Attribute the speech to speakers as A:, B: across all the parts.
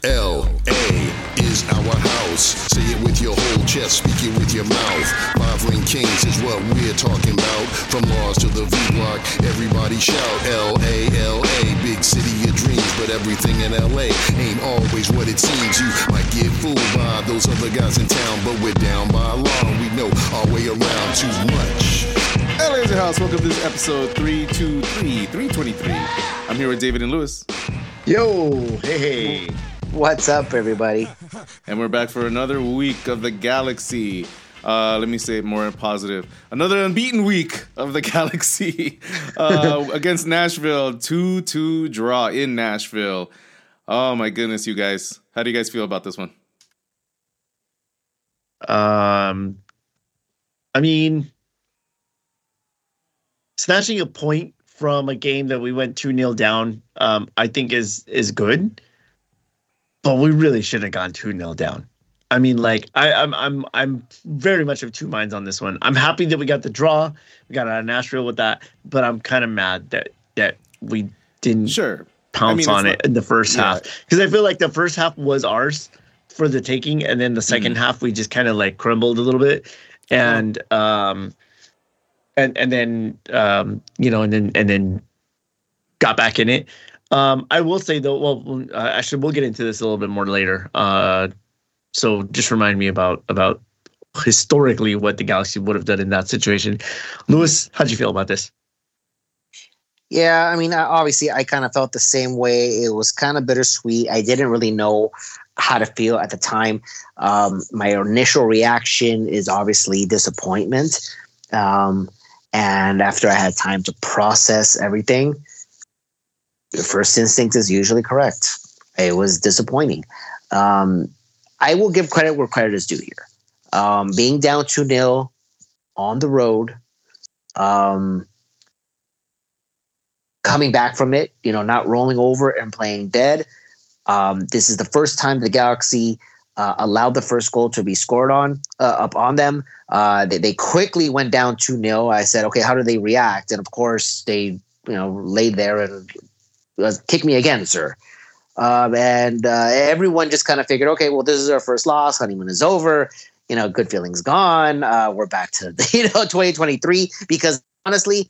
A: L.A. is our house. Say it with your whole chest, speak it with your mouth. Five Ring Kings is what we're talking about. From Mars to the V-Block, everybody shout L.A., L.A. Big city of dreams, but everything in L.A. ain't always what it seems. You might get fooled by those other guys in town, but we're down by a law. We know our way around too much.
B: LA is your house. Welcome to this episode 323. I'm here with David and Lewis.
C: Yo, hey.
D: What's up, everybody?
B: And we're back for another week of the Galaxy. Let me say it more positive. Another unbeaten week of the Galaxy against Nashville. 2-2 draw in Nashville. Oh, my goodness, you guys. How do you guys feel about this one?
C: I mean, snatching a point from a game that we went 2-0 down, I think is good. But we really should have gone 2-0 down. I mean, like I'm very much of two minds on this one. I'm happy that we got the draw. We got out of Nashville with that, but I'm kind of mad that we didn't pounce on it in the first half, because I feel like the first half was ours for the taking, and then the second half we just kind of like crumbled a little bit, and then got back in it. I will say though, actually we'll get into this a little bit more later. So just remind me about historically what the Galaxy would have done in that situation. Lewis, how'd you feel about this?
D: Yeah, I mean, obviously I kind of felt the same way. It was kind of bittersweet. I didn't really know how to feel at the time. My initial reaction is obviously disappointment. And after I had time to process everything, the first instinct is usually correct. It was disappointing. I will give credit where credit is due here. Being down 2-0 on the road, coming back from it, not rolling over and playing dead. This is the first time the Galaxy allowed the first goal to be scored up on them. They quickly went down 2-0. I said, okay, how do they react? And of course, they laid there and kick me again, sir. And everyone just kind of figured, okay, well, this is our first loss. Honeymoon is over. Good feelings gone. We're back to 2023, because honestly,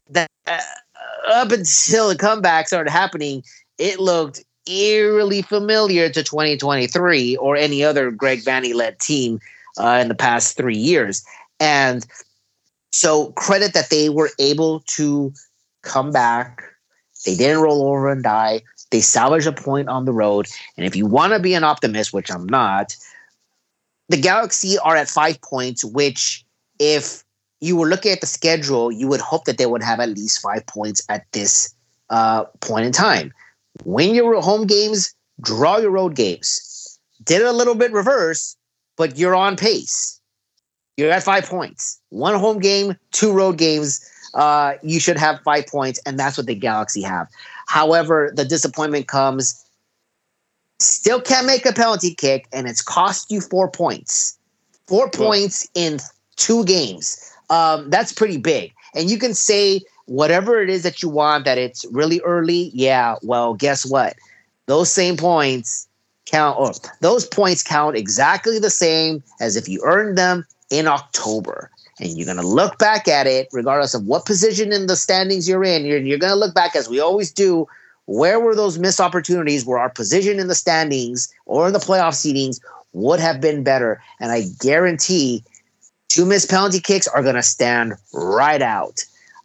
D: up until the comeback started happening, it looked eerily familiar to 2023 or any other Greg Vanney-led team in the past 3 years. And so credit that they were able to come back. They didn't roll over and die. They salvaged a point on the road. And if you want to be an optimist, which I'm not, the Galaxy are at 5 points, which if you were looking at the schedule, you would hope that they would have at least 5 points at this point in time. Win your home games, draw your road games. Did it a little bit reverse, but you're on pace. You're at 5 points. 1 home game, 2 road games. You should have 5 points, and that's what the Galaxy have. However, the disappointment comes, still can't make a penalty kick, and it's cost you 4 points. 4 points in 2 games. That's pretty big. And you can say whatever it is that you want, that it's really early. Yeah, well, guess what? Those same points count, or those points count exactly the same as if you earned them in October. And you're going to look back at it, regardless of what position in the standings you're in. You're going to look back, as we always do, where were those missed opportunities where our position in the standings or in the playoff seedings would have been better. And I guarantee 2 missed penalty kicks are going to stand right out.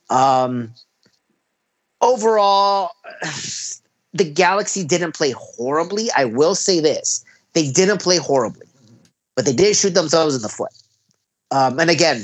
D: Overall, the Galaxy didn't play horribly. I will say this. They didn't play horribly, but they did shoot themselves in the foot. And again,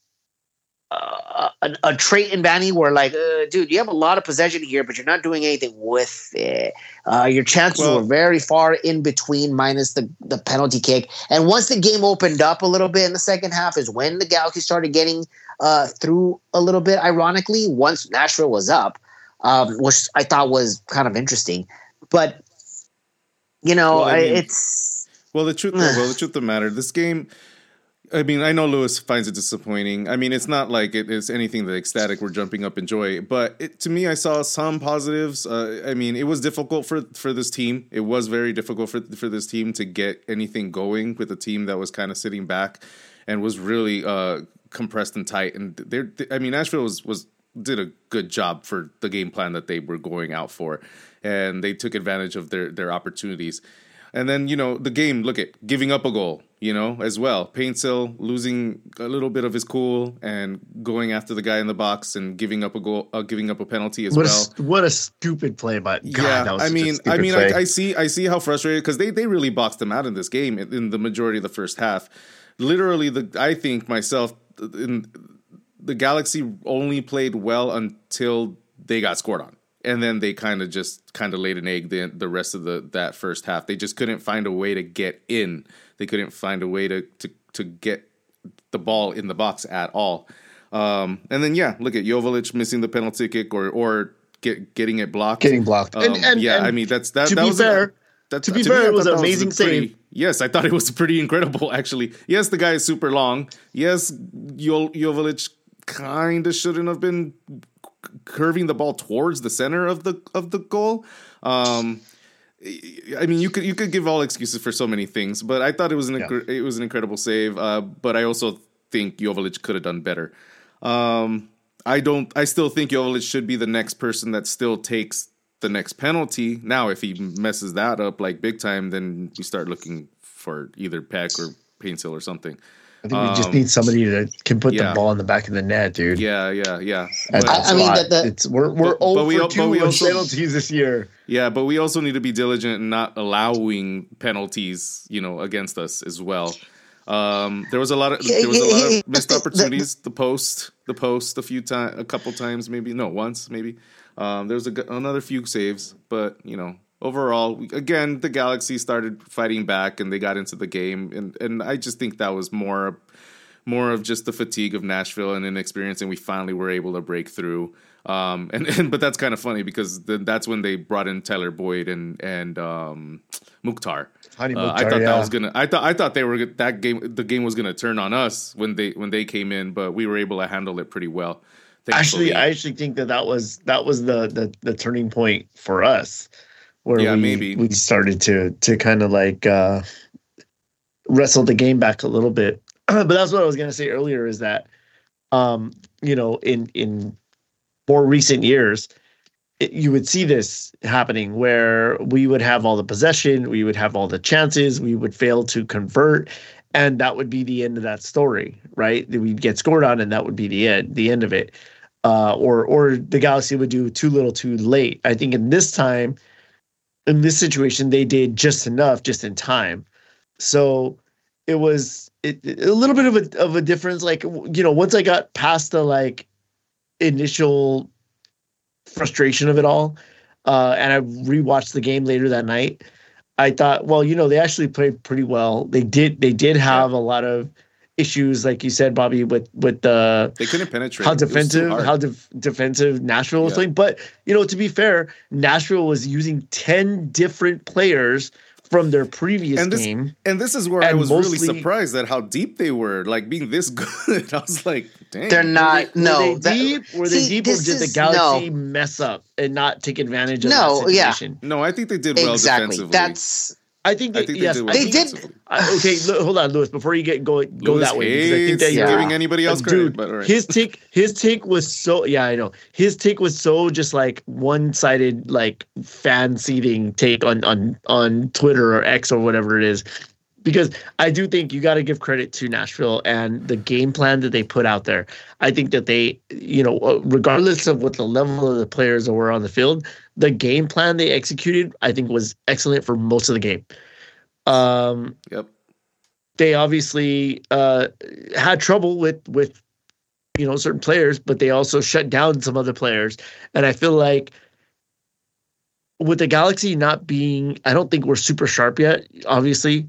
D: a trait in Vanney where, like, dude, you have a lot of possession here, but you're not doing anything with it. Your chances were very far in between, minus the penalty kick. And once the game opened up a little bit in the second half is when the Galaxy started getting through a little bit, ironically, once Nashville was up, which I thought was kind of interesting. But, it's...
B: Well, the truth of the matter, this game... I mean, I know Lewis finds it disappointing. I mean, it's not like it's anything that ecstatic we're jumping up in joy. But to me, I saw some positives. I mean, it was difficult for this team. It was very difficult for this team to get anything going with a team that was kind of sitting back and was really compressed and tight. And I mean, Nashville did a good job for the game plan that they were going out for, and they took advantage of their opportunities. And then, the game, look at giving up a goal, as well. Paintsill losing a little bit of his cool and going after the guy in the box and giving up a goal, giving up a penalty as well.
C: What a stupid play, but God,
B: yeah,
C: that was
B: I see how frustrated, because they really boxed them out in this game in the majority of the first half. Literally, I think myself, the Galaxy only played well until they got scored on. And then they kind of laid an egg the rest of that first half. They just couldn't find a way to get in. They couldn't find a way to get the ball in the box at all. And then look at Joveljic missing the penalty kick or getting it blocked.
C: Getting blocked.
B: I mean that.
C: To be fair, it was an amazing save.
B: Yes, I thought it was pretty incredible. Actually, yes, the guy is super long. Yes, Joveljic kind of shouldn't have been curving the ball towards the center of the goal. I mean, you could give all excuses for so many things, but I thought it was an incredible save. But I also think Joveljic could have done better. I still think Joveljic should be the next person that still takes the next penalty. Now, if he messes that up like big time, then you start looking for either Peck or Paintsill or something.
C: I think we just need somebody that can put the ball in the back of the net, dude.
B: Yeah.
C: We're 0 for 2 with penalties this year.
B: Yeah, but we also need to be diligent in not allowing penalties, against us as well. There was a lot of missed opportunities. The post a couple times, once maybe. There was another few saves, but overall, again, the Galaxy started fighting back and they got into the game. And I just think that was more of just the fatigue of Nashville and inexperience, and we finally were able to break through. But that's kind of funny because that's when they brought in Tyler Boyd and Mukhtar. I thought they were the game was gonna turn on us when they came in, but we were able to handle it pretty well. Thankfully.
C: I actually think that was the turning point for us. Where we started to kind of like wrestle the game back a little bit. But that's what I was going to say earlier is that, in more recent years, you would see this happening where we would have all the possession, we would have all the chances, we would fail to convert, and that would be the end of that story, right? We'd get scored on and that would be the end of it. Or the Galaxy would do too little too late. I think in this situation, they did just enough, just in time. So it was a little bit of a difference. Like, once I got past the initial frustration of it all, and I rewatched the game later that night, I thought, well, they actually played pretty well. They did have a lot of issues, like you said, Bobby, with the
B: they couldn't penetrate
C: how defensive Nashville was playing. But to be fair, Nashville was using 10 different players from their previous game.
B: And this is where I was really surprised at how deep they were, like being this good. I was like, dang.
D: They're not.
C: Were they deep, or did the Galaxy mess up and not take advantage of that situation?
B: No, I think they did well defensively.
C: I think they did. Okay, hold on, Lewis. Before you go that way,
B: because I think that giving anybody else credit. Dude, but all right.
C: His take was so. Yeah, I know. His take was so just like one-sided, like fan seeding take on Twitter or X or whatever it is. Because I do think you got to give credit to Nashville and the game plan that they put out there. I think that they, regardless of what the level of the players were on the field, the game plan they executed, I think, was excellent for most of the game.
B: Yep.
C: They obviously had trouble with certain players, but they also shut down some other players. And I feel like with the Galaxy not being, I don't think we're super sharp yet, obviously.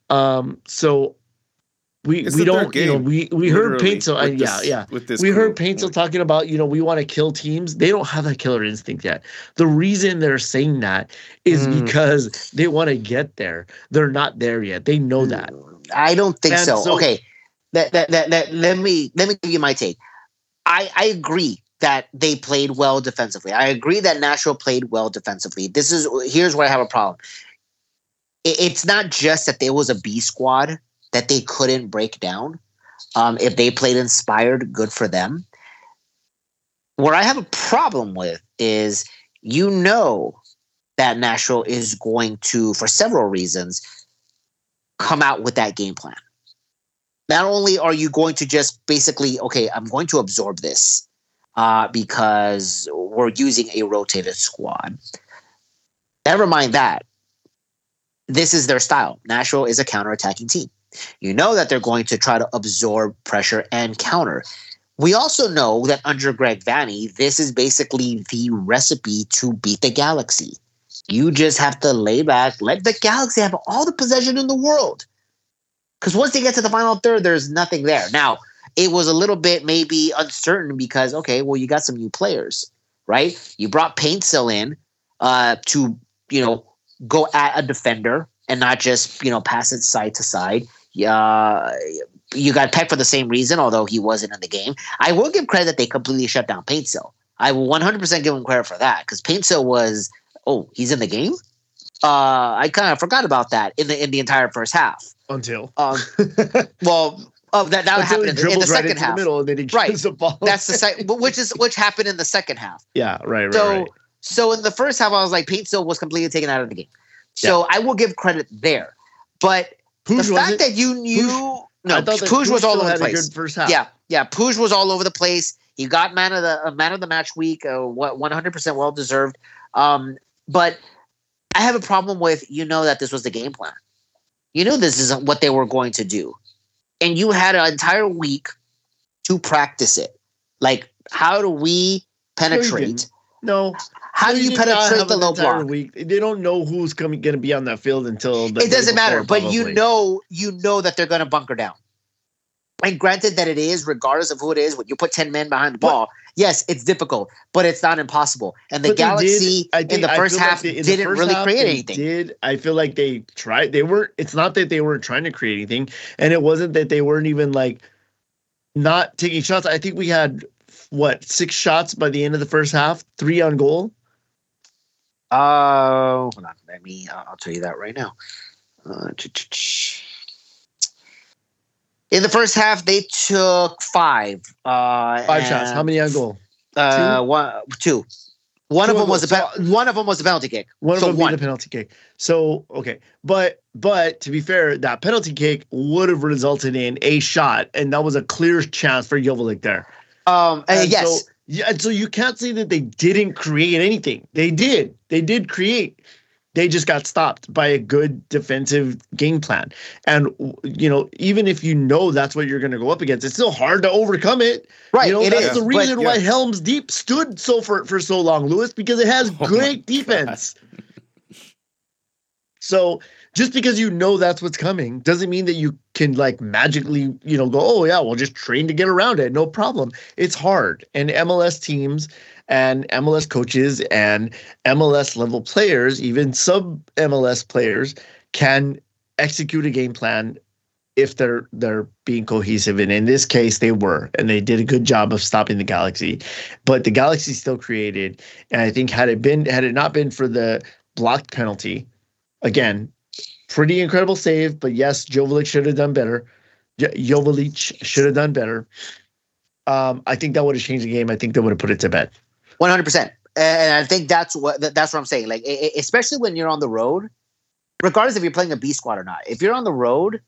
C: So we don't, we heard Paintsill. We heard Paintsill talking about, we want to kill teams. They don't have that killer instinct yet. The reason they're saying that is because they want to get there. They're not there yet. They know that.
D: I don't think so. Okay. let me give you my take. I agree that they played well defensively. I agree that Nashville played well defensively. Here's where I have a problem. It's not just that there was a B squad that they couldn't break down. If they played inspired, good for them. Where I have a problem with is, that Nashville is going to, for several reasons, come out with that game plan. Not only are you going to just basically, okay, I'm going to absorb this because we're using a rotated squad. Never mind that. This is their style. Nashville is a counterattacking team. You know that they're going to try to absorb pressure and counter. We also know that under Greg Vanney, this is basically the recipe to beat the Galaxy. You just have to lay back, let the Galaxy have all the possession in the world. Because once they get to the final third, there's nothing there. Now, it was a little bit maybe uncertain because, okay, well, you got some new players, right? You brought Paintsil in to, go at a defender and not just, pass it side to side. You got Peck for the same reason, although he wasn't in the game. I will give credit that they completely shut down Paintsil. I will 100% give him credit for that because Paintsil was, he's in the game? I kind of forgot about that in the entire first half.
C: Until
D: that happened in the second half.
C: The middle, and then he
D: right,
C: the ball.
D: That's the second, which happened in the second half.
C: Yeah, right.
D: So in the first half, I was like, Paintsil was completely taken out of the game. So I will give credit there, but the fact that you knew, Puig was all over the place.
C: A good first half.
D: Yeah, Puig was all over the place. He got man of the match week, 100% well deserved. But I have a problem with that this was the game plan. This isn't what they were going to do. And you had an entire week to practice it. Like, how do we penetrate?
C: No.
D: How do you penetrate the low block?
C: Week. They don't know who's going to be on that field until
D: it doesn't matter. But you know that they're going to bunker down. And granted that it is, regardless of who it is, when you put 10 men behind the ball, yes, it's difficult, but it's not impossible. And the Galaxy in the first half didn't really create anything.
C: I feel like they tried. It's not that they weren't trying to create anything, and it wasn't that they weren't even not taking shots. I think we had 6 shots by the end of the first half, 3 on goal.
D: Hold on. I'll tell you that right now. In the first half, they took 5.
C: 5 shots. How many on goal?
D: 2. One of them was a penalty kick.
C: One of them was a penalty kick. So okay, but to be fair, that penalty kick would have resulted in a shot, and that was a clear chance for Joveljic there.
D: Yes.
C: So you can't say that they didn't create anything. They did. They did create. They just got stopped by a good defensive game plan. And, even if that's what you're going to go up against, it's still hard to overcome it.
D: Right.
C: That's the reason why Helms Deep stood for so long, Lewis, because it has great defense. So just because that's what's coming doesn't mean that you can magically, go, oh yeah, we'll just train to get around it. No problem. It's hard. And MLS teams and MLS coaches and MLS level players, even sub MLS players, can execute a game plan if they're being cohesive. And in this case, they were, and they did a good job of stopping the Galaxy. But the Galaxy still created, and I think had it not been for the blocked penalty, again, pretty incredible save. But yes, Joveljic should have done better. I think that would have changed the game. I think that would have put it to bed.
D: 100%. And I think that's what I'm saying. Especially when you're on the road, regardless if you're playing a B squad or not, if you're on the road,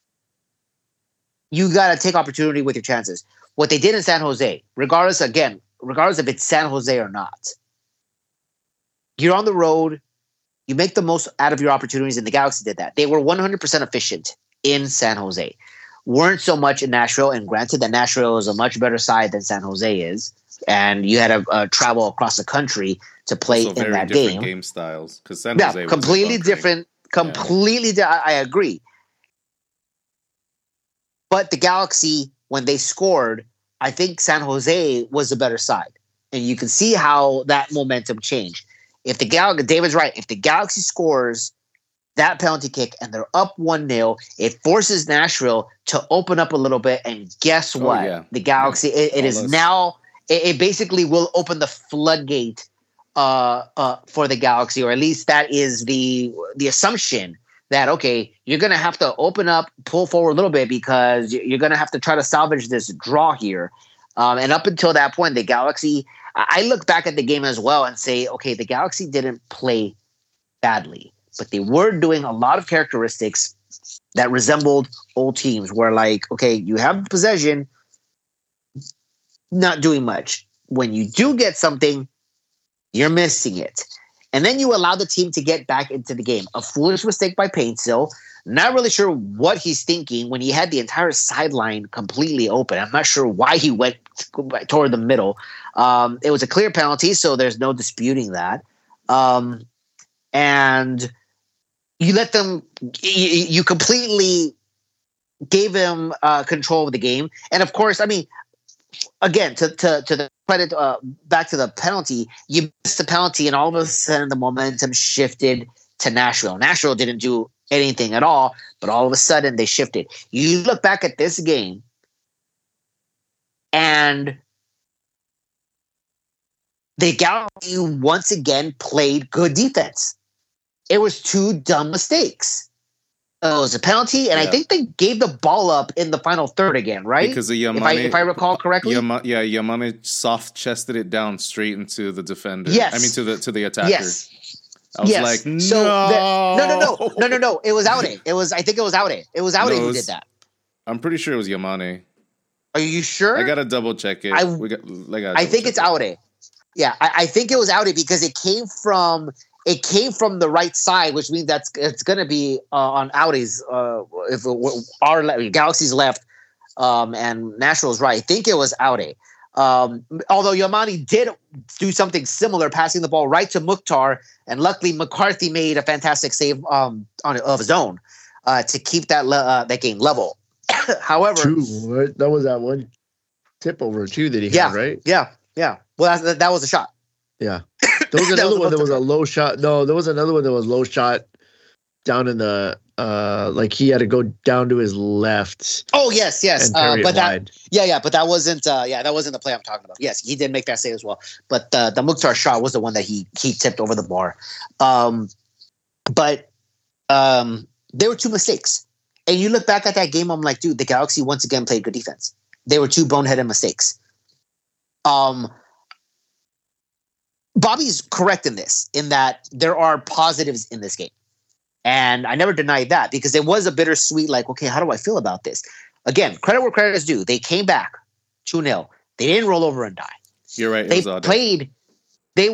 D: you got to take opportunity with your chances. What they did in San Jose, regardless if it's San Jose or not, you're on the road, you make the most out of your opportunities, and the Galaxy did that. They were 100% efficient in San Jose. Weren't so much in Nashville, and granted that Nashville is a much better side than San Jose is, and you had to travel across the country to play in that game.
B: Game styles, because San Jose was
D: completely different. I agree. But the Galaxy, when they scored, I think San Jose was the better side, and you can see how that momentum changed. If the David's right. If the Galaxy scores, that penalty kick and they're up 1-0. It forces Nashville to open up a little bit. And guess what? The Galaxy, it is now, it basically will open the floodgate for the Galaxy, or at least that is the assumption that, okay, you're going to have to open up, pull forward a little bit because you're going to have to try to salvage this draw here. And up until that point, the Galaxy, I look back at the game as well and say, okay, the Galaxy didn't play badly, but they were doing a lot of characteristics that resembled old teams where, like, okay, you have possession, not doing much. When you do get something, you're missing it. And then you allow the team to get back into the game. A foolish mistake by Paintsill. Not really sure what he's thinking when he had the entire sideline completely open. I'm not sure why he went toward the middle. It was a clear penalty, so there's no disputing that. And you let them – you completely gave him control of the game. And, of course, I mean, again, to the credit, back to the penalty, you missed the penalty, and all of a sudden the momentum shifted to Nashville. Nashville didn't do anything at all, but all of a sudden they shifted. You look back at this game, and the Galaxy once again played good defense. It was 2 dumb mistakes. It was a penalty, and I think they gave the ball up in the final third again, right?
B: Because of Yamane,
D: if I recall correctly.
B: Yamane soft-chested it down straight into the defender.
D: Yes.
B: I mean, to the attacker.
D: Yes.
B: I was like, no.
D: No. It was Aude. I think it was Aude. It was Aude who did that.
B: I'm pretty sure it was Yamane.
D: Are you sure?
B: I gotta double check it.
D: I think it's Aude. Yeah, I think it was Aude because it came from the right side, which means it's going to be on Aude's if our Galaxy's left and Nashville's right. I think it was Aude. Although Yamane did do something similar, passing the ball right to Mukhtar, and luckily McCarthy made a fantastic save of his own to keep that game level. However,
C: that was that one tip over too that he had, right?
D: Yeah. Well, that was a shot.
C: Yeah. There was another one that was a low shot. No, there was another one that was low shot down in the like he had to go down to his left.
D: Oh yes.
C: But
D: that wasn't the play I'm talking about. Yes, he did make that save as well. But the Mukhtar shot was the one that he tipped over the bar. But there were 2 mistakes. And you look back at that game, I'm like, dude, the Galaxy once again played good defense. They were 2 boneheaded mistakes. Bobby's correct in this, in that there are positives in this game. And I never denied that because it was a bittersweet, like, okay, how do I feel about this? Again, credit where credit is due. They came back 2-0. They didn't roll over and die.
B: You're right.
D: They played. They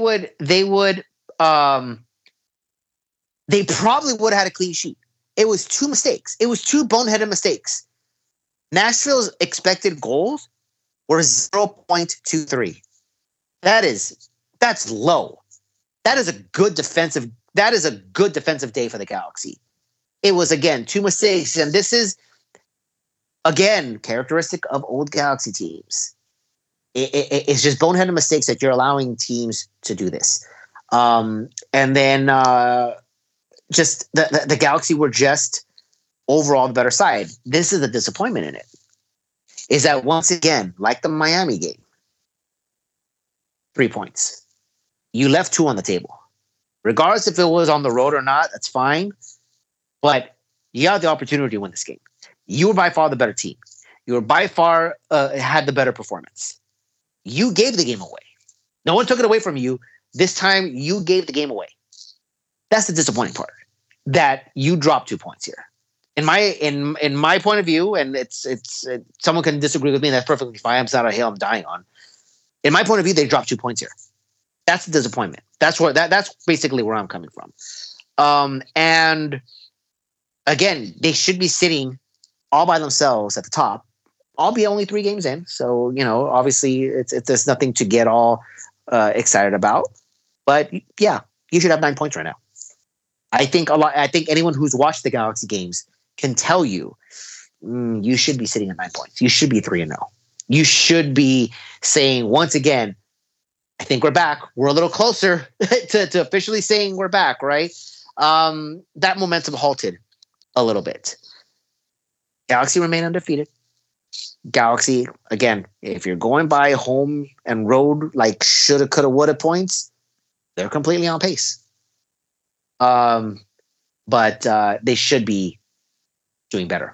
D: probably would have had a clean sheet. It was 2 mistakes. It was 2 boneheaded mistakes. Nashville's expected goals were 0.23. That's low. That is a good defensive day for the Galaxy. It was, again, 2 mistakes, and this is, again, characteristic of old Galaxy teams. It's just boneheaded mistakes that you're allowing teams to do this. And then just the Galaxy were just overall the better side. This is the disappointment in it, is that once again, like the Miami game, 3 points. You left 2 on the table. Regardless if it was on the road or not, that's fine. But you had the opportunity to win this game. You were by far the better team. You were by far had the better performance. You gave the game away. No one took it away from you. This time, you gave the game away. That's the disappointing part. That you dropped 2 points here. In my point of view, and it's someone can disagree with me, and that's perfectly fine. It's not a hill I'm dying on. In my point of view, they dropped 2 points here. That's the disappointment. That's basically where I'm coming from. And again, they should be sitting all by themselves at the top. I'll be only 3 games in, so obviously there's nothing to get all excited about. But yeah, you should have 9 points right now. I think anyone who's watched the Galaxy games can tell you you should be sitting at 9 points. You should be 3-0. You should be saying once again, I think we're back. We're a little closer to officially saying we're back, right? that momentum halted a little bit. Galaxy remain undefeated. Galaxy, again, if you're going by home and road, like shoulda, coulda, woulda points, they're completely on pace. But they should be doing better.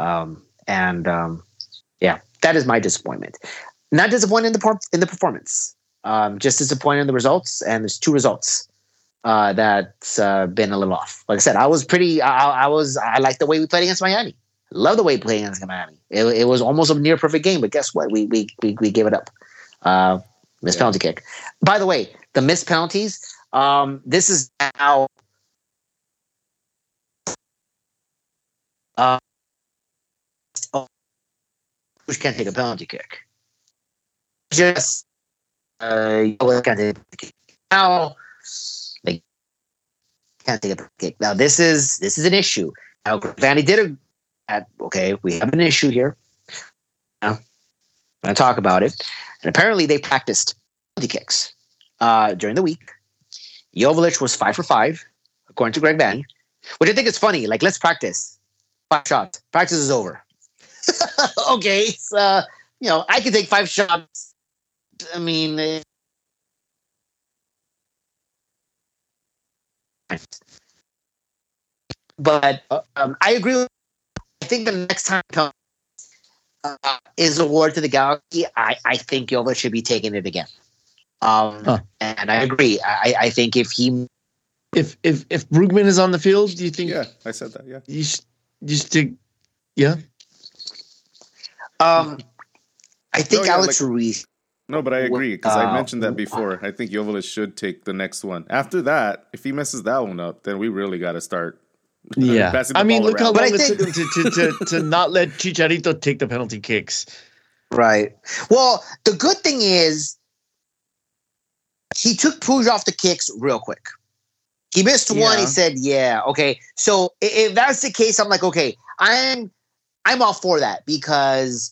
D: Yeah, that is my disappointment. Not disappointed in the performance. Just disappointed in the results. And there's 2 results that's been a little off. Like I said, I like the way we played against Miami. Love the way we played against Miami. It was almost a near perfect game, but guess what? We gave it up. Missed penalty kick. By the way, the missed penalties. This is how. Push can't take a penalty kick. Just can't take a kick. Now they can't take a penalty kick. Now this is an issue. Now Vanny did okay, we have an issue here. Now I'm gonna talk about it. And apparently they practiced penalty kicks during the week. Joveljic was 5 for 5, according to Greg Vanny, which I think is funny. Like, let's practice 5 shots. Practice is over. Okay, so, I can take 5 shots. I mean, but I agree with. I think the next time is award to the Galaxy. I think Jovic should be taking it again. And I agree. I think if
C: Brugman is on the field, do you think?
B: Yeah, I said that. Yeah,
C: you should. Yeah.
D: I think Alex Ruiz.
B: No, but I agree because I mentioned that before. I think Joveljic should take the next one. After that, if he messes that one up, then we really got to start.
C: Yeah, I mean, look how long it took him to not let Chicharito take the penalty kicks.
D: Right. Well, the good thing is he took Puig off the kicks real quick. He missed one. He said, "Yeah, okay." So if that's the case, I'm like, okay, I'm all for that because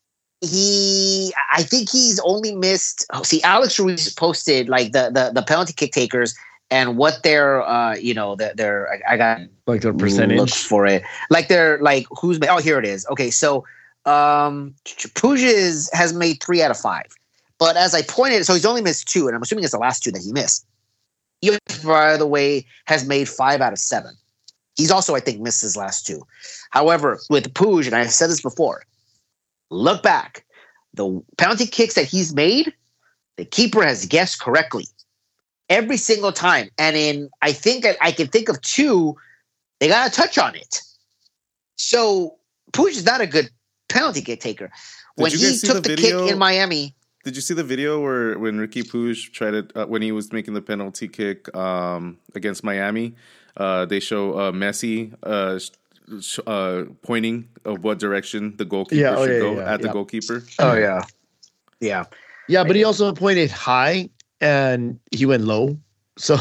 D: I think he's only missed. See, Alex Ruiz posted like the penalty kick takers and what their I got
C: like their percentage.
D: Look for it. Like they're like who's here it is. Okay, so Puig has made 3 out of 5, but as I pointed, so he's only missed 2, and I'm assuming it's the last 2 that he missed. He, by the way, has made 5 out of 7. He's also, I think, missed his last 2. However, with Puig, and I've said this before, look back. The penalty kicks that he's made, the keeper has guessed correctly every single time. And I think I can think of 2, they got a touch on it. So Puig is not a good penalty kick taker. When he took the kick in Miami.
B: Did you see the video when Ricky Puig tried to when he was making the penalty kick against Miami? They show Messi pointing of what direction the goalkeeper should go at the goalkeeper.
D: Oh yeah.
C: But he also pointed high and he went low. So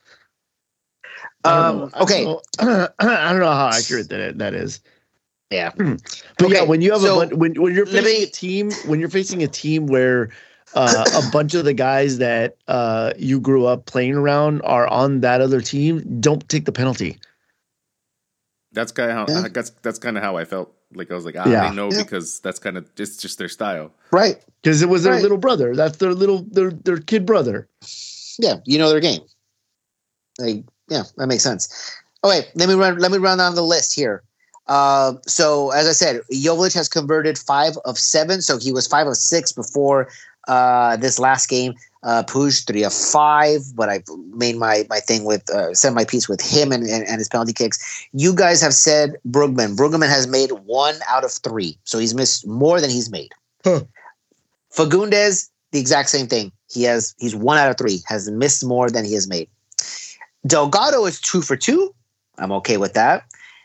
D: okay,
C: I don't know how accurate that is.
D: Yeah,
C: but okay. When you have when you're facing a team where a bunch of the guys that you grew up playing around are on that other team, don't take the penalty.
B: That's kind of how that's kind of how I felt. Like I was like, they know because that's kind of just their style,
D: right?
C: Because it was their little brother. That's their their kid brother.
D: Yeah, their game. Like, yeah, that makes sense. Okay, let me run down the list here. So as I said, Joveljic has converted 5 of 7, so he was 5 of 6 before this last game. Puig 3 of 5, but I made my thing with said my piece with him and his penalty kicks. You guys have said Brugman. Brugman has made 1 out of 3, so he's missed more than he's made. Fagundes, the exact same thing. He's 1 out of 3, has missed more than he has made. Delgado is 2 for 2. I'm okay with that.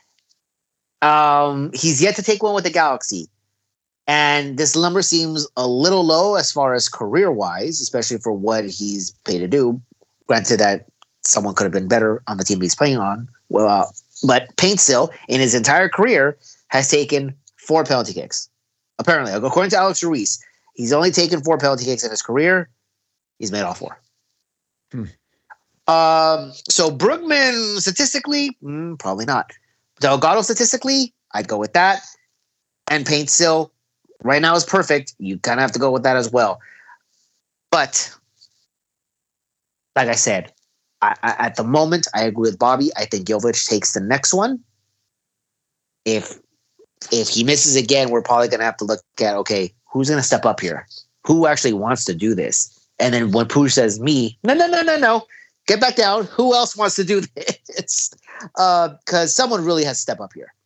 D: He's yet to take one with the Galaxy. And this number seems a little low as far as career-wise, especially for what he's paid to do. Granted that someone could have been better on the team he's playing on. Well, but Paintstill, in his entire career, has taken 4 penalty kicks. Apparently, according to Alex Ruiz, he's only taken 4 penalty kicks in his career. He's made all 4. So Brugman statistically, probably not. Delgado statistically, I'd go with that. And Paint still right now is perfect. You kind of have to go with that as well. But like I said, I at the moment, I agree with Bobby. I think Jovic takes the next one. If he misses again, we're probably going to have to look at, okay, who's going to step up here? Who actually wants to do this? And then when Puig says me, no, get back down. Who else wants to do this? Because someone really has to step up here.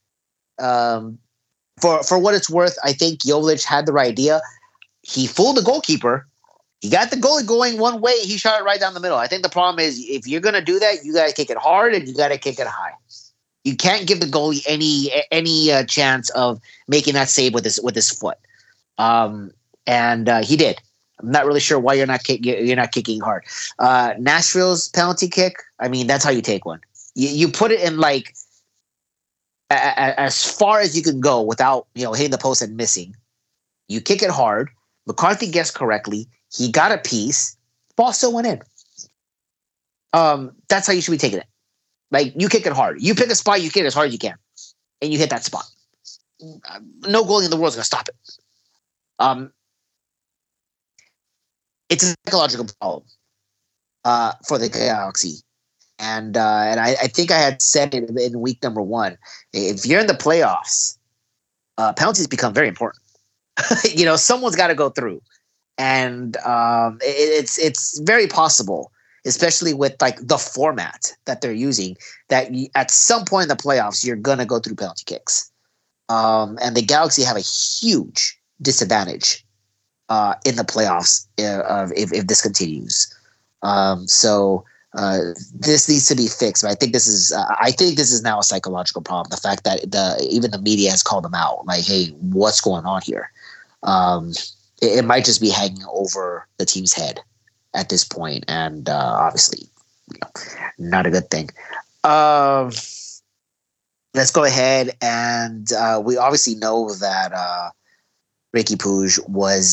D: For what it's worth, I think Jovic had the right idea. He fooled the goalkeeper. He got the goalie going one way. He shot it right down the middle. I think the problem is if you're going to do that, you got to kick it hard and you got to kick it high. You can't give the goalie any chance of making that save with his foot. And he did. I'm not really sure why you're not kicking hard. Nashville's penalty kick, I mean, that's how you take one. You put it in like as far as you can go without hitting the post and missing. You kick it hard. McCarthy guessed correctly. He got a piece. Ball still went in. That's how you should be taking it. Like, you kick it hard. You pick a spot, you kick it as hard as you can. And you hit that spot. No goalie in the world is going to stop it. It's a psychological problem for the Galaxy. And I think I had said it in week number 1. If you're in the playoffs, penalties become very important. Someone's got to go through. And it's very possible, especially with like the format that they're using, that at some point in the playoffs, you're going to go through penalty kicks. And the Galaxy have a huge disadvantage in the playoffs if this continues. So this needs to be fixed. But I think this is now a psychological problem. The fact that even the media has called them out, like, hey, what's going on here? It might just be hanging over the team's head at this point, and obviously, not a good thing. Let's go ahead and we obviously know that Riqui Puig was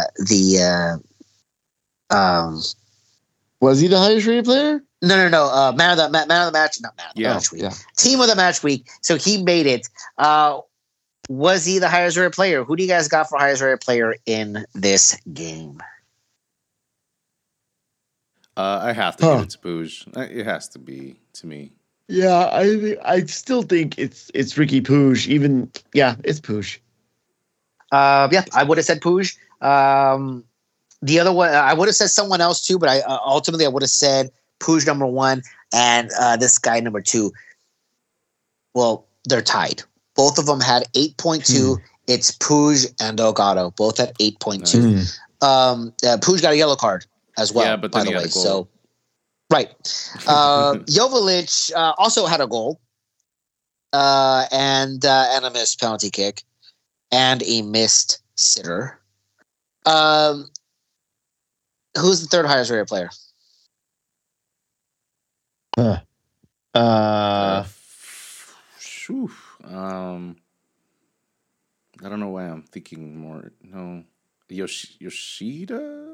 C: Was he the highest rated player?
D: No. Man of the match, not man of the match week. Yeah. Team of the match week. So he made it. Was he the highest rated player? Who do you guys got for highest rated player in this game?
B: I have to give it to Puig. It has to be to me.
C: Yeah, I still think it's Riqui Puig. It's Puig.
D: I would have said Puig. The other one, I would have said someone else too, but ultimately I would have said Puig number 1 and this guy number 2. Well, they're tied. Both of them had 8.2. It's Puig and Delgado. Both had 8.2. Puig got a yellow card as well, but by the way. So, right. Jovic also had a goal and a missed penalty kick and a missed sitter. Who's the third highest rated player?
B: I don't know why I'm thinking more. No, Yoshida.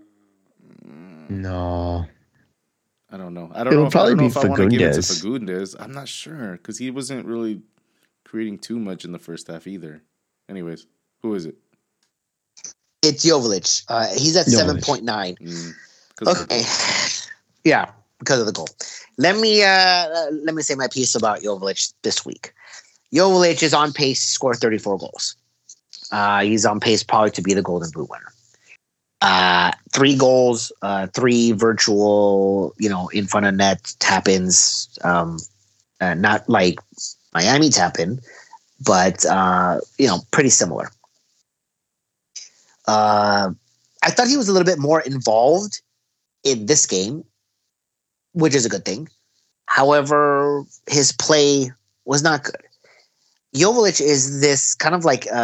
C: No,
B: I don't know. I don't know if I want to give it to Fagundes. I'm not sure because he wasn't really creating too much in the first half either. Anyways, who is it?
D: It's Jovic. He's at 7.9. Okay, yeah, because of the goal. Let me say my piece about Jovic this week. Jovic is on pace to score 34 goals. He's on pace probably to be the Golden Boot winner. 3 goals, 3 virtual, in front of net tap-ins. Not like Miami tap-in, but pretty similar. I thought he was a little bit more involved in this game, which is a good thing. However, his play was not good. Jovic is this kind of like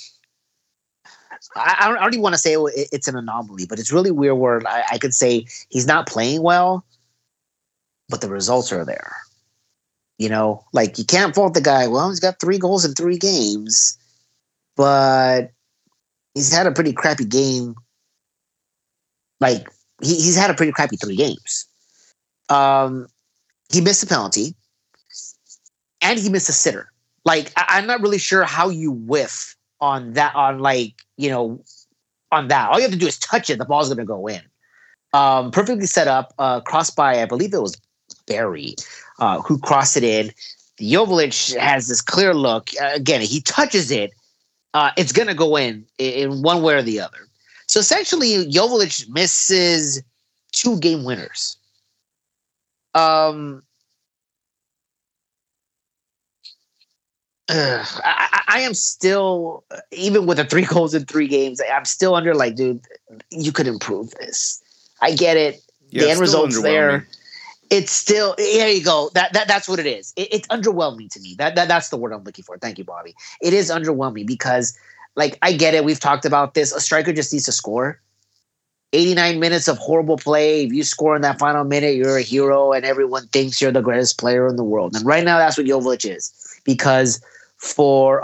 D: I don't even want to say it's an anomaly, but it's really weird where I could say he's not playing well, but the results are there. Like you can't fault the guy. Well, he's got 3 goals in 3 games, but he's had a pretty crappy game. Like he's had a pretty crappy 3 games. He missed a penalty, and he missed a sitter. Like, I'm not really sure how you whiff on that. On that, all you have to do is touch it. The ball's going to go in. Perfectly set up, crossed by, I believe it was Barry, who crossed it in. Joveljic has this clear look. Again, he touches it. It's going to go in one way or the other. So essentially, Joveljic misses 2 game winners. I am still, even with the 3 goals in 3 games, I'm still under like, dude, you could improve this. I get it.
B: Yeah,
D: the end result's there.
B: underwhelming.
D: It's still, there you go. That's what it is. It's underwhelming to me. That's the word I'm looking for. Thank you, Bobby. It is underwhelming because, like, I get it. We've talked about this. A striker just needs to score. 89 minutes of horrible play. If you score in that final minute, you're a hero and everyone thinks you're the greatest player in the world. And right now, that's what Joveljic is. Because for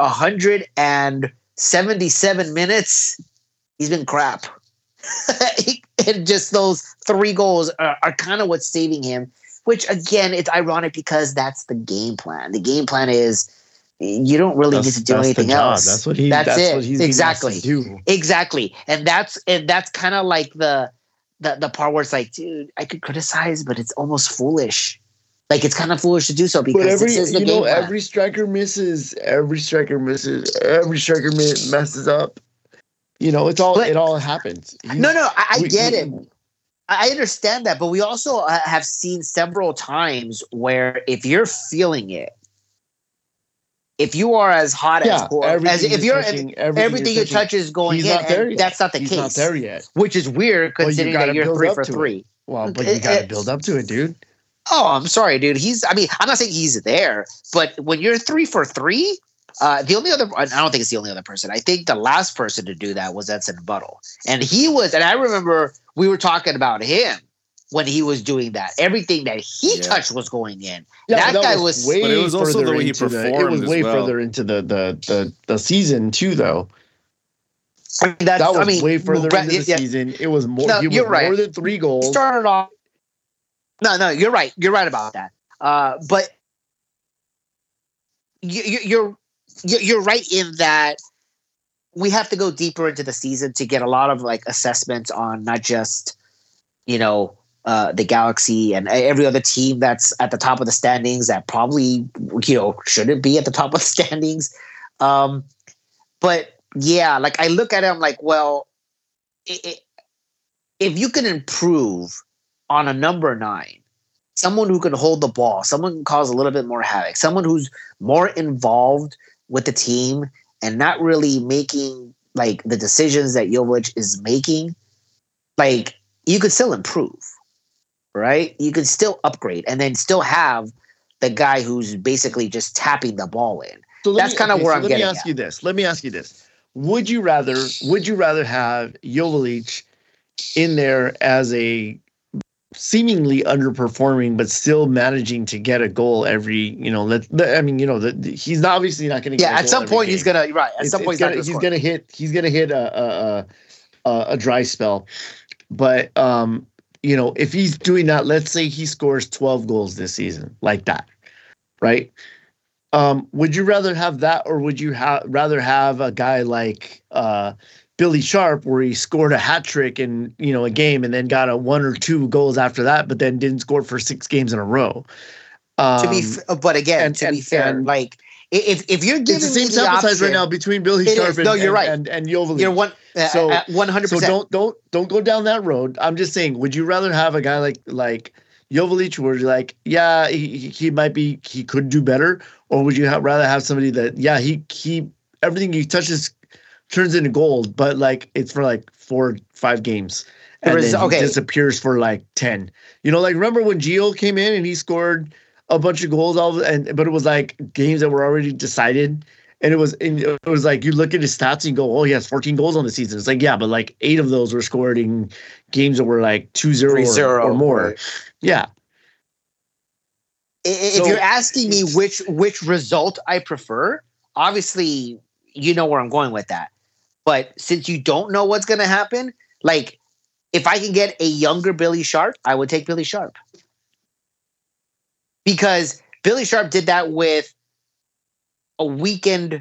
D: 177 minutes, he's been crap. And just those 3 goals are kind of what's saving him, which, again, it's ironic because that's the game plan. The game plan is you don't really need to do anything else.
C: That's what that's
D: it.
C: what he's
D: Exactly.
C: do.
D: Exactly. And that's kind of like the part where it's like, dude, I could criticize, but it's almost foolish. Like, it's kind of foolish to do so because this is the game plan.
C: Every striker misses. Every striker messes up. It all happens.
D: I get it. I understand that, but we also have seen several times where if you're feeling it, if you are as hot as everything you touch is going in, and that's not the case.
C: He's not there yet,
D: which is weird considering that you're 3 for 3.
C: Well, but you got to build up to it, dude.
D: Oh, I'm sorry, dude. I'm not saying he's there, but when you're 3 for 3. The only other, I don't think it's the only other person. I think the last person to do that was Edson Buttle. And I remember we were talking about him when he was doing that. Everything that he touched was going in.
C: Yeah,
D: that guy was
C: way,
B: but it was also the way he performed.
C: It was way
B: as well.
C: further into the season too, though.
D: I mean,
C: that was way further into the season. It was more.
D: No, you're right.
C: More than 3 goals.
D: Started off. No, you're right. You're right about that. But you're right in that we have to go deeper into the season to get a lot of like assessments on not just the Galaxy and every other team that's at the top of the standings that probably shouldn't be at the top of the standings. But yeah, like I look at it, I'm like, well, if you can improve on a number 9, someone who can hold the ball, someone who can cause a little bit more havoc, someone who's more involved with the team and not really making like the decisions that Joveljic is making, like you could still improve, right? You could still upgrade and then still have the guy who's basically just tapping the ball in. So that's kind of where I'm getting at.
C: Let me ask you this. Would you rather have Joveljic in there as a seemingly underperforming, but still managing to get a goal every, he's obviously not going to get.
D: Yeah, at some point he's gonna At some point
C: he's gonna hit a dry spell. But if he's doing that, let's say he scores 12 goals this season, like that, right? Would you rather have that, or would you rather have a guy like Billy Sharp, where he scored a hat trick in a game and then got a 1 or 2 goals after that, but then didn't score for 6 games in a row?
D: To be fair, like if you're giving
C: it's the same sample size right now between Billy Sharp and Joveljic.
D: You're 100%.
C: So don't go down that road. I'm just saying, would you rather have a guy like Joveljic, where you're like, yeah, he could do better, or would you rather have somebody that he everything he touches turns into gold, but like it's for like 4 or 5 games and then he disappears for like 10. Like remember when Gio came in and he scored a bunch of goals, but it was like games that were already decided, and it was like you look at his stats and you go, oh, he has 14 goals on the season. It's like, yeah, but like 8 of those were scored in games that were like 2-0 or more. Right. Yeah.
D: If you're asking me which result I prefer, obviously you know where I'm going with that. But since you don't know what's going to happen, like if I can get a younger Billy Sharp, I would take Billy Sharp. because Billy Sharp did that with a weakened,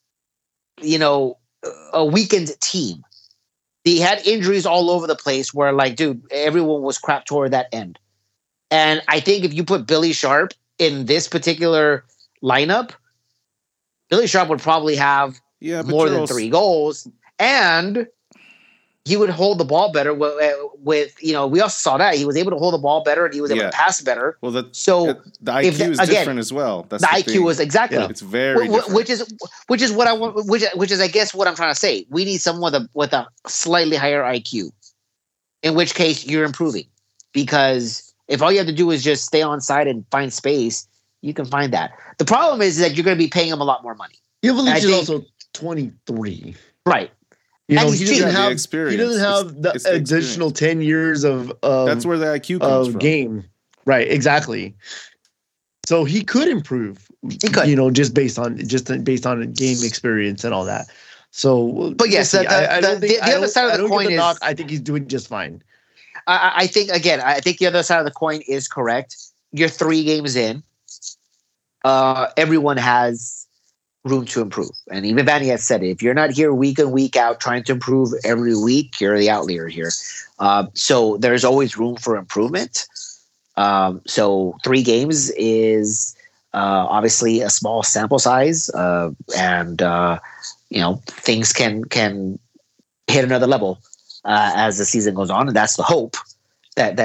D: a weakened team. He had injuries all over the place where, like, dude, everyone was crap toward that end. And I think if you put Billy Sharp in this particular lineup, Billy Sharp would probably have more than 3 goals, and he would hold the ball better with we also saw that he was able to hold the ball better and he was able to pass better.
B: Well, the IQ is different as well. That's
D: the IQ was exactly.
B: It's very different.
D: Which is what I want. Which is I guess what I'm trying to say. We need someone with a slightly higher IQ. In which case, you're improving, because if all you have to do is just stay on side and find space, you can find that. The problem is that you're going to be paying him a lot more money.
C: Yelich is also 23.
D: Right.
C: He
B: doesn't have
C: the additional 10 years of
B: that's where the IQ comes from.
C: Game. Right, exactly. So he could improve.
D: He could.
C: Just based on game experience and all that. So,
D: but yes, the other side of the coin is
C: I think he's doing just fine.
D: I think the other side of the coin is correct. You're 3 games in. Everyone has room to improve. And even Vanny has said it. If you're not here week in, week out trying to improve every week, you're the outlier here. So there's always room for improvement. So 3 games is obviously a small sample size. And things can hit another level as the season goes on. And that's the hope that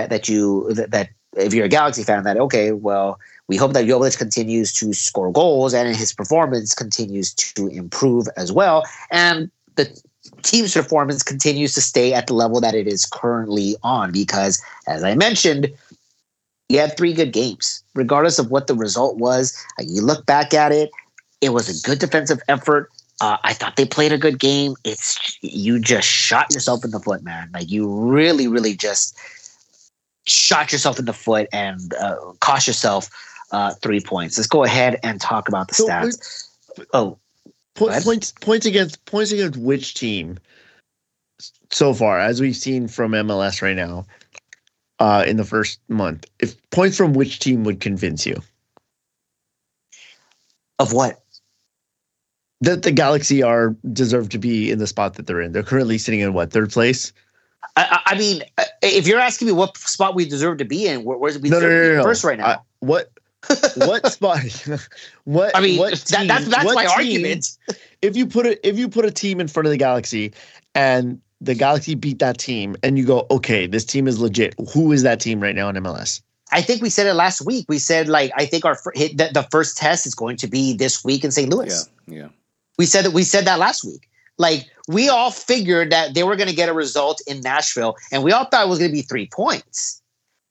D: if you're a Galaxy fan, that, okay, well, we hope that Yelich continues to score goals and his performance continues to improve as well. And the team's performance continues to stay at the level that it is currently on, because, as I mentioned, you had 3 good games. Regardless of what the result was, you look back at it, it was a good defensive effort. I thought they played a good game. You just shot yourself in the foot, man. Like, you really, really just shot yourself in the foot and cost yourself 3 points. Let's go ahead and talk about the stats.
C: Points against which team so far, as we've seen from MLS right now in the first month? If points from which team would convince you?
D: Of what?
C: That the Galaxy deserve to be in the spot that they're in. They're currently sitting in what, 3rd place?
D: I mean, if you're asking me what spot we deserve to be in, where's we first right now?
C: What spot? What?
D: I mean,
C: what team,
D: that's my argument.
C: If you put a team in front of the Galaxy and the Galaxy beat that team, and you go, okay, this team is legit. Who is that team right now in MLS?
D: I think we said it last week. We said, like, I think the first test is going to be this week in St. Louis.
B: Yeah.
D: We said that last week. Like, we all figured that they were going to get a result in Nashville, and we all thought it was going to be 3 points.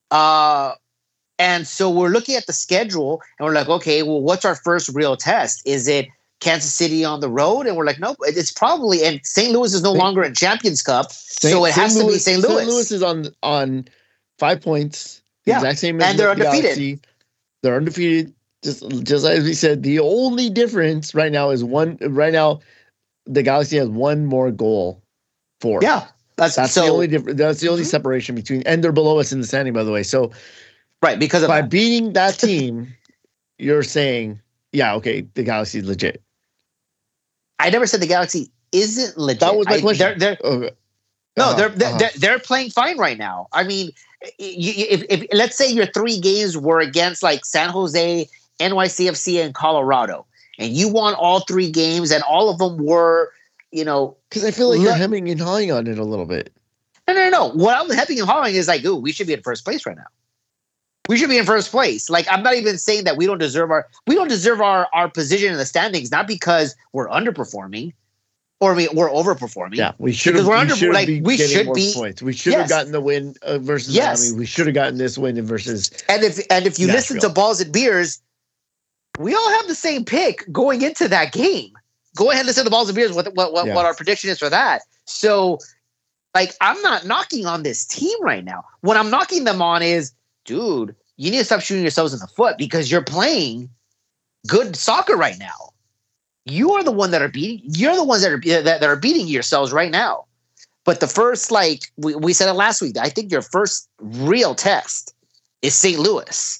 D: And so we're looking at the schedule, and we're like, okay, well, what's our first real test? Is it Kansas City on the road? And we're like, nope, it's probably, and St. Louis is no longer in Champions Cup, so it has to be St. Louis.
C: St. Louis is on 5 points, exact same as
D: and they're undefeated.
C: Galaxy. They're undefeated. Just as we said, the only difference right now is the Galaxy has 1 more goal for.
D: Yeah, that's
C: the only difference. That's the only separation between, and they're below us in the standing, by the way. So,
D: right, because
C: by beating that team, you're saying, yeah, okay, the Galaxy is legit.
D: I never said the Galaxy isn't legit.
C: That was my question.
D: They're playing fine right now. I mean, if let's say your 3 games were against like San Jose, NYCFC, and Colorado, and you won all 3 games, and all of them were,
C: because I feel like you're hemming and hawing on it a little bit.
D: No. What I'm hemming and hawing is like, ooh, we should be in first place right now. We should be in first place. Like, I'm not even saying that we don't deserve our position in the standings, not because we're underperforming or we're overperforming.
C: Yeah, we should have. We should be points. We should have gotten the win versus Miami. We should have gotten this win versus.
D: And if you listen to Balls and Beers, we all have the same pick going into that game. Go ahead and listen to Balls and Beers. What our prediction is for that. So, like, I'm not knocking on this team right now. What I'm knocking them on is, dude, you need to stop shooting yourselves in the foot because you're playing good soccer right now. You are the one that are beating. You're the ones that are beating yourselves right now. But the first, like we said it last week, I think your first real test is St. Louis.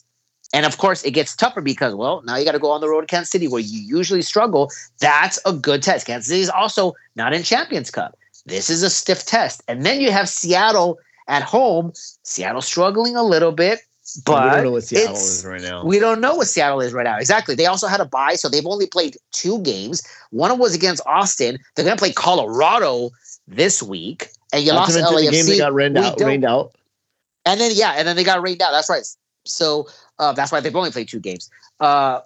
D: And of course, it gets tougher because, well, now you got to go on the road to Kansas City where you usually struggle. That's a good test. Kansas City is also not in Champions Cup. This is a stiff test. And then you have Seattle at home. Seattle struggling a little bit, but
C: we don't know what Seattle is right now.
D: We don't know what Seattle is right now. Exactly. They also had a bye, so they've only played 2 games. One was against Austin. They're going to play Colorado this week. And you lost to LAFC.
C: The game they got rained out.
D: And then they got rained out. That's right. So that's why they've only played 2 games. We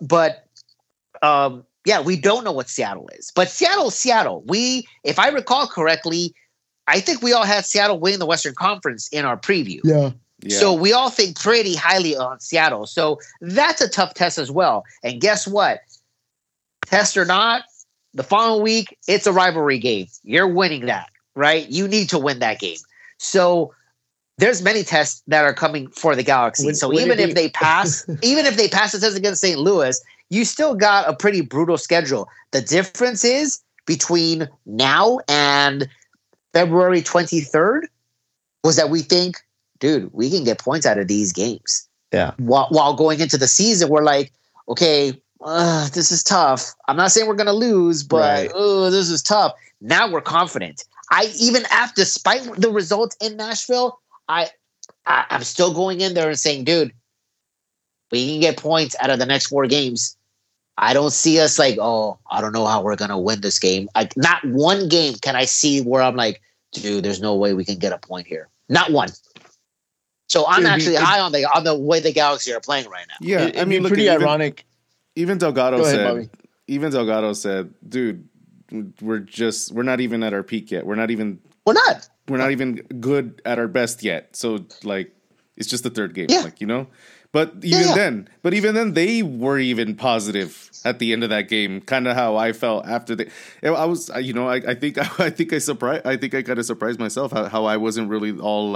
D: don't know what Seattle is. But Seattle. If I recall correctly, I think we all had Seattle winning the Western Conference in our preview.
C: Yeah.
D: So we all think pretty highly on Seattle. So that's a tough test as well. And guess what? Test or not, the following week, it's a rivalry game. You're winning that, right? You need to win that game. So there's many tests that are coming for the Galaxy. Even if they pass the test against St. Louis, you still got a pretty brutal schedule. The difference is between now and February 23rd was that we think, dude, we can get points out of these games.
C: Yeah.
D: While going into the season, we're like, okay, this is tough. I'm not saying we're going to lose, but this is tough. Now we're confident. Despite the results in Nashville, I'm still going in there and saying, dude, we can get points out of the next 4 games. I don't see us like, I don't know how we're going to win this game. Not one game can I see where I'm like, dude, there's no way we can get a point here. Not one. So I'm actually high on the way the Galaxy are playing right now.
B: Yeah,
C: I mean, pretty ironic.
B: Even Delgado said, dude, we're not even at our peak yet. We're not even good at our best yet. So like, it's just the 3rd game, But even then, they were even positive at the end of that game. Kind of how I felt after I was, I think I kind of surprised myself how I wasn't really all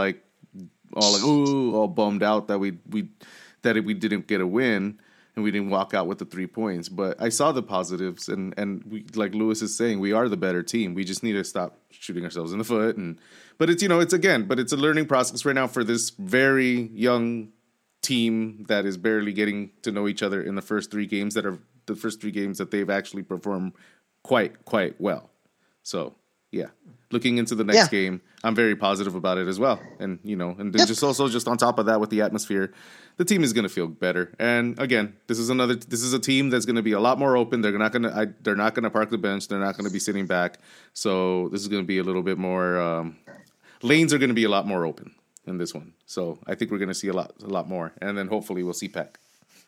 B: bummed out that we didn't get a win and we didn't walk out with the 3 points. But I saw the positives, and we, like Lewis is saying, we are the better team. We just need to stop shooting ourselves in the foot. But it's it's a learning process right now for this very young team that is barely getting to know each other in the first 3 games that they've actually performed quite well. So yeah, looking into the next game, I'm very positive about it as well. And then just on top of that, with the atmosphere, the team is going to feel better. And again, this is a team that's going to be a lot more open. They're not going to park the bench. They're not going to be sitting back. So this is going to be a little bit more. Lanes are going to be a lot more open in this one. So I think we're going to see a lot more. And then hopefully we'll see Peck.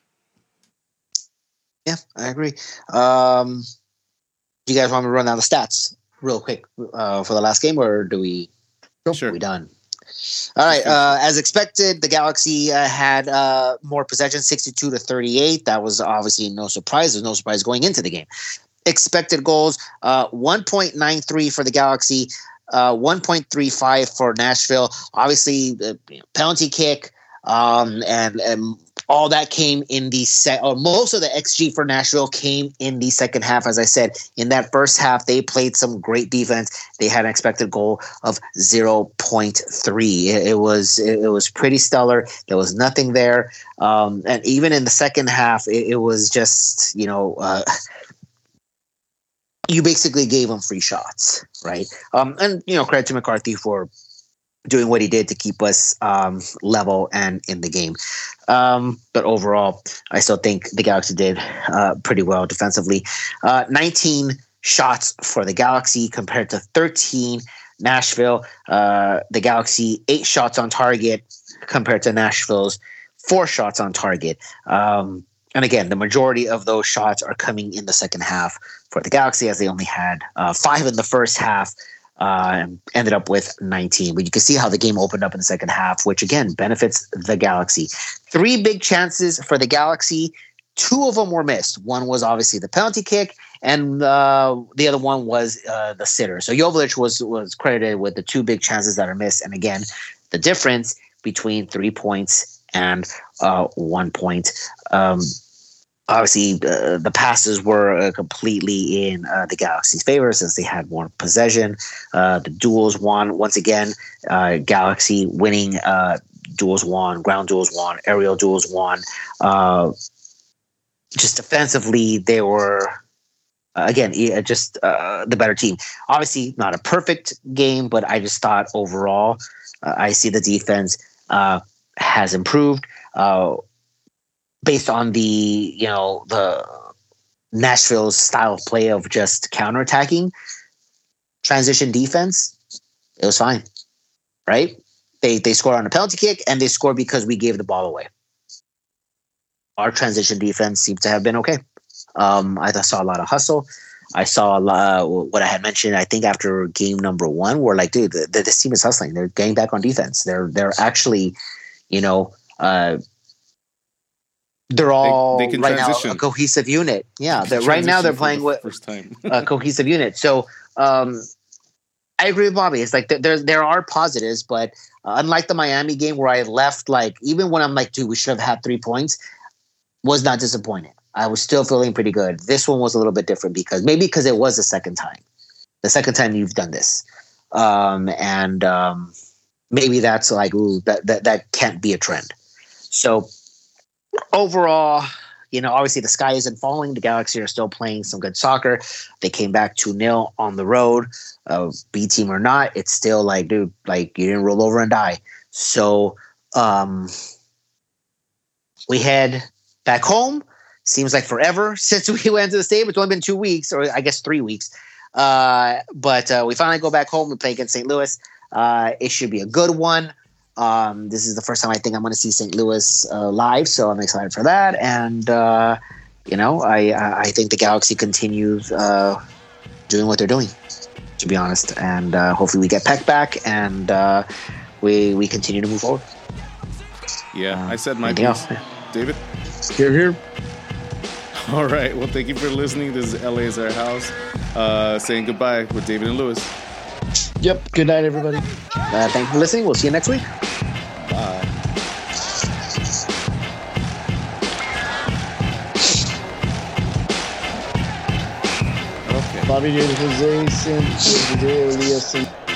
D: Yeah, I agree. Do you guys want me to run down the stats real quick for the last game, or do we?
B: Sure.
D: Are we done? All right. As expected, the Galaxy had more possession, 62-38. That was obviously no surprise. There's no surprise going into the game. Expected goals, 1.93 for the Galaxy, 1.35 for Nashville. Obviously, the penalty kick and all that came in the most of the XG for Nashville came in the second half. As I said, in that first half, they played some great defense. They had an expected goal of 0.3. It was pretty stellar. There was nothing there. And even in the second half, it was just, you basically gave them free shots, right? And, credit to McCarthy for doing what he did to keep us level and in the game. But overall, I still think the Galaxy did pretty well defensively. 19 shots for the Galaxy compared to 13 Nashville. The Galaxy 8 shots on target compared to Nashville's 4 shots on target. And again, the majority of those shots are coming in the second half for the Galaxy, as they only had 5 in the first half. Ended up with 19. But you can see how the game opened up in the second half, which again benefits the Galaxy. 3 big chances for the Galaxy. 2 of them were missed. One was obviously the penalty kick, and the other one was the sitter. So Joveljic was credited with the 2 big chances that are missed. And again, the difference between 3 points and 1 point. Obviously, the passes were completely in the Galaxy's favor since they had more possession. The duels won once again. Galaxy winning duels won, ground duels won, aerial duels won. Just defensively, they were just the better team. Obviously, not a perfect game, but I just thought overall, I see the defense has improved based on the Nashville's style of play of just counterattacking, transition defense. It was fine, right? They scored on a penalty kick, and they scored because we gave the ball away. Our transition defense seemed to have been okay. I saw a lot of hustle. I saw a lot what I had mentioned. I think after game number 1, we're like, dude, this team is hustling. They're getting back on defense. They're actually, they're all
B: they can
D: right
B: transition.
D: now a cohesive unit. Yeah, right now they're playing with
B: first time.
D: a cohesive unit. So I agree with Bobby. It's like there are positives, but unlike the Miami game where I left, like even when I'm like, dude, we should have had 3 points, was not disappointed. I was still feeling pretty good. This one was a little bit different because it was the second time you've done this. Maybe that's like, ooh, that can't be a trend. So overall, obviously the sky isn't falling. The Galaxy are still playing some good soccer. They came back 2-0 on the road. B team or not, it's still like, dude, like you didn't roll over and die. So we head back home. Seems like forever since we went to the stadium. It's only been 2 weeks, or I guess 3 weeks. But we finally go back home and play against St. Louis. It should be a good one. This is the first time I think I'm going to see St. Louis live, so I'm excited for that. And I think the Galaxy continues doing what they're doing, to be honest. And hopefully we get Peck back and we continue to move forward.
B: Yeah, I said my piece. David?
C: Here.
B: All right. Well, thank you for listening. This is LA is Our House. Saying goodbye with David and Lewis.
C: Yep. Good night, everybody.
D: Thank you for listening. We'll see you next week.
B: Bye.
C: Okay. Bobby David Jose, Elias.